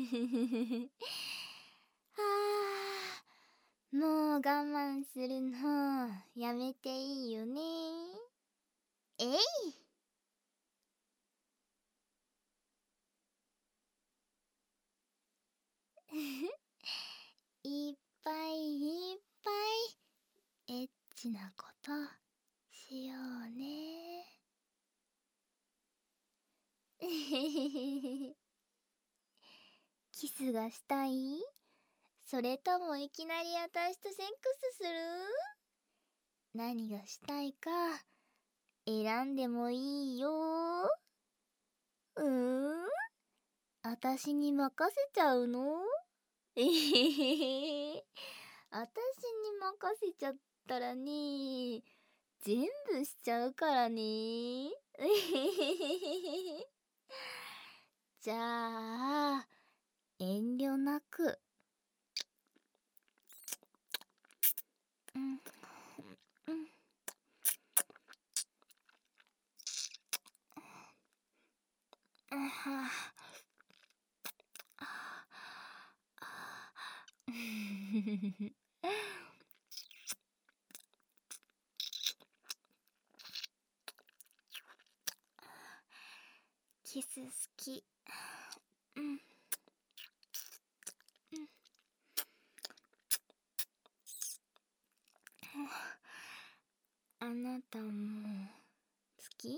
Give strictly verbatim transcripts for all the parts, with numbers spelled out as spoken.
はあ、もう我慢するのやめていいよね。えいいっぱいいっぱいエッチなことしようね。キスがしたい？それともいきなり私とセックスする？何がしたいか選んでもいいよ。うーん？私に任せちゃうの？えへへへ。私に任せちゃったらね、全部しちゃうからね。えへへへへ。じゃあ、遠慮なく。うん、うん。あはあ。キス好き。うん。うん。あなたも好き？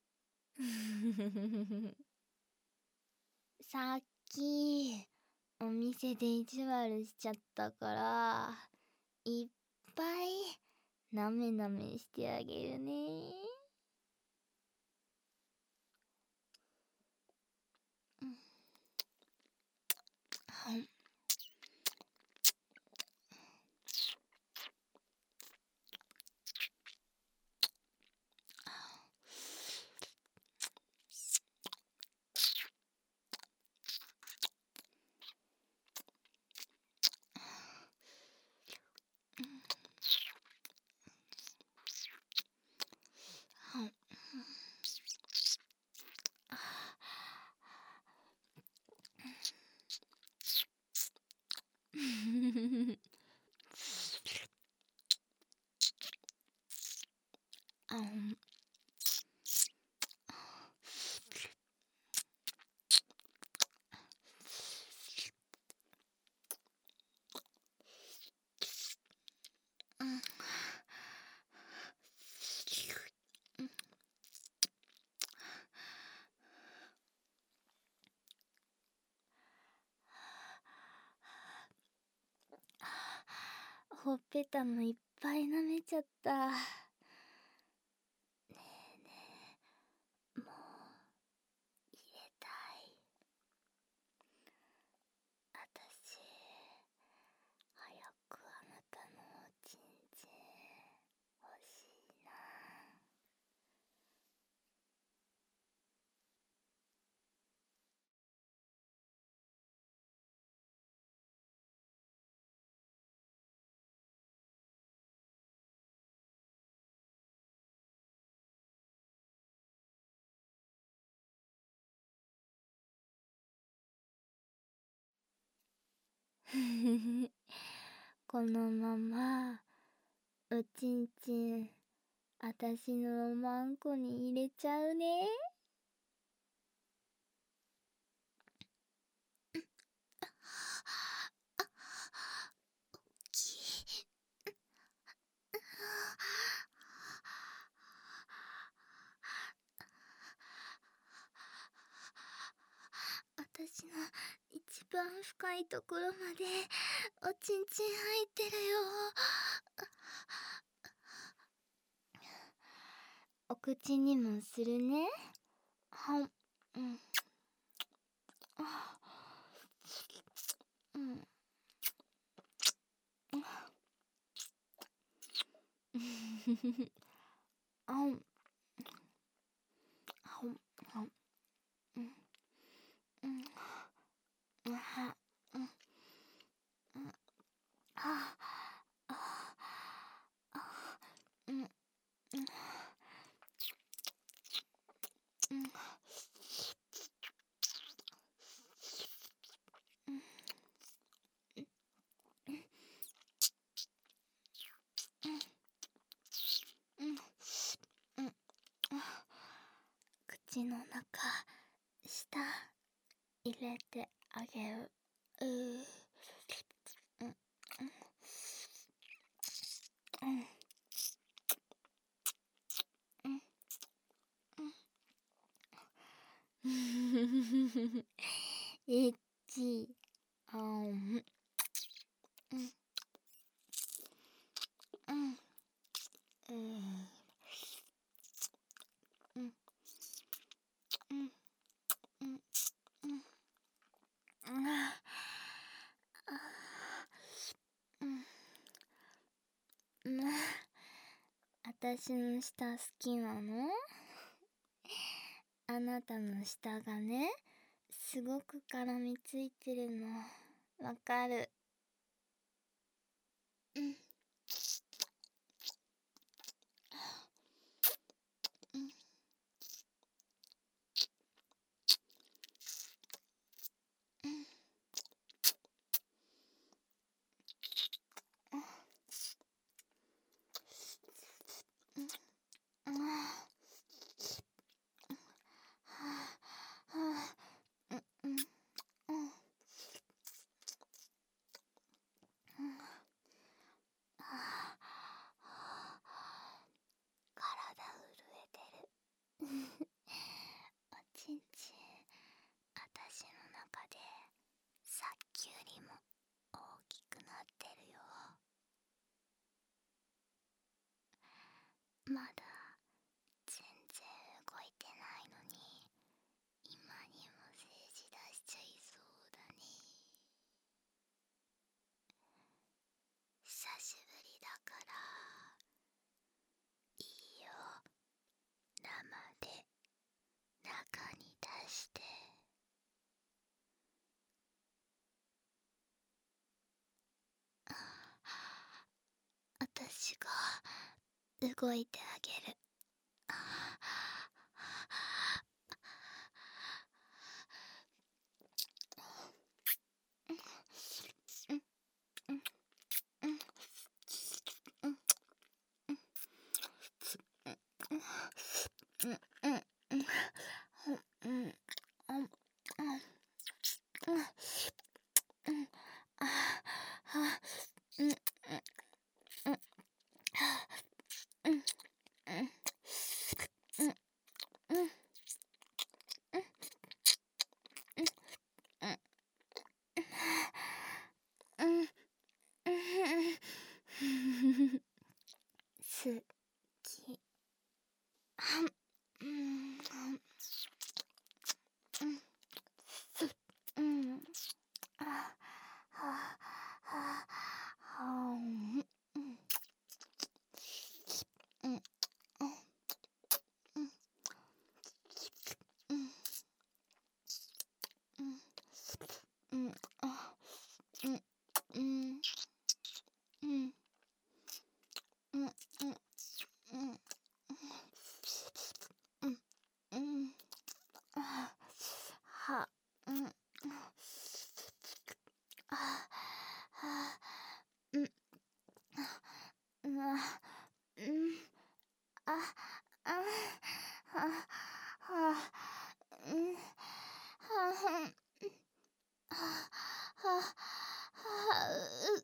さっきお店で意地悪しちゃったから、いっぱいなめなめしてあげるね。うん。はい。はい。あん。うん。ほっぺたもいっぱい舐めちゃった。ねえねえ、もう入れたい。あたし、早くあなたのおちんちん欲しいな。ふふふ。このままおちんちんあたしのおまんこに入れちゃうね。あ、おっきい。あたしの一番深いところまでおちんちん入ってるよ。お口にもするね。はん。うん。あ。うん。ふふふ。あん。あん。あん。うん。うん。うん。は。うん。うん。あ。あ。あ。うん。うん。うん。 口の中舌入れてあげる。うーうんうんうんうんエッチあんうんうんうんうんうんうんうんあうんうん私の舌好きなの？あなたの舌がね、すごく絡みついてるの。わかる。うんうんうんうんはあはあうんうんうんあ体震えてるおちんちん私の中でさっきよりも大きくなってるよ。まだ全然動いてないのに今にも精子出しちゃいそうだね。久しぶりだからいいよ、生で中に出して。私が動いてあげる。好き。うんあはははうんうんうんあうんうんうんうんうんうんあはうんあはうんうんうんああははうんははははう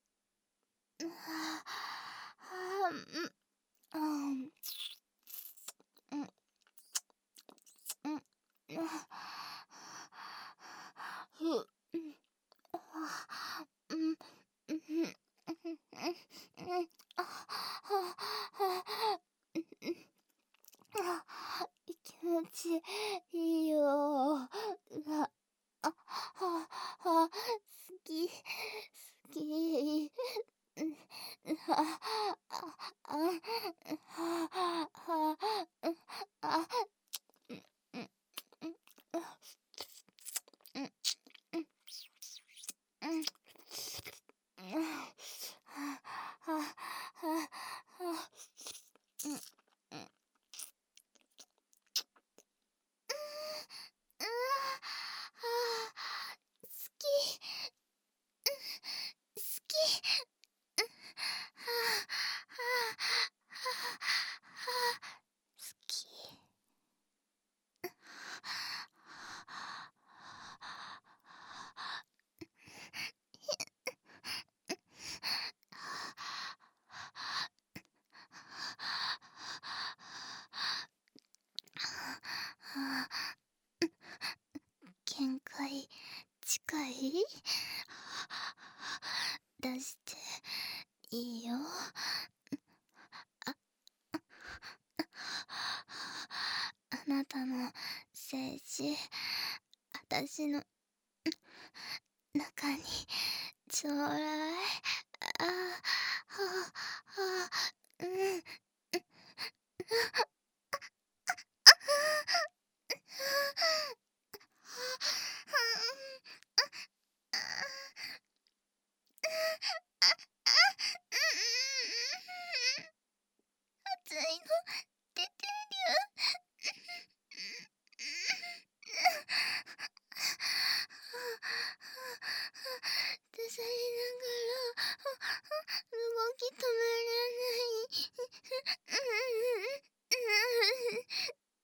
ははうんうんうんふうん気持ちいいよ。うわあはは好き好きあああああ精子、あたしの中にちょうだい。あ、はは、うん。熱いの出てる。出されながら動き止まらない。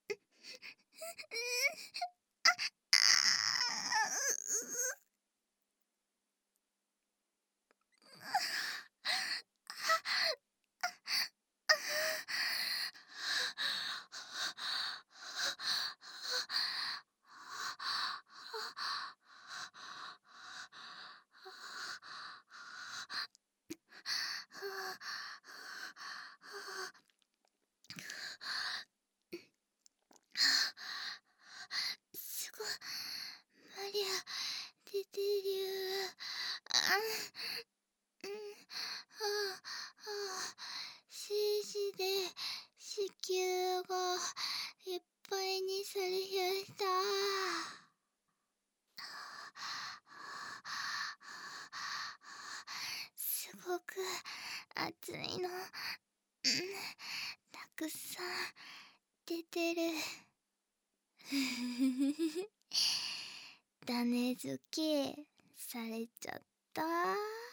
すごい、マリア出てる。あ、うん、はあ、はあ、精子で子宮がいっぱいにされやした。すごく熱いの、うん、たくさん出てる。種付けされちゃった。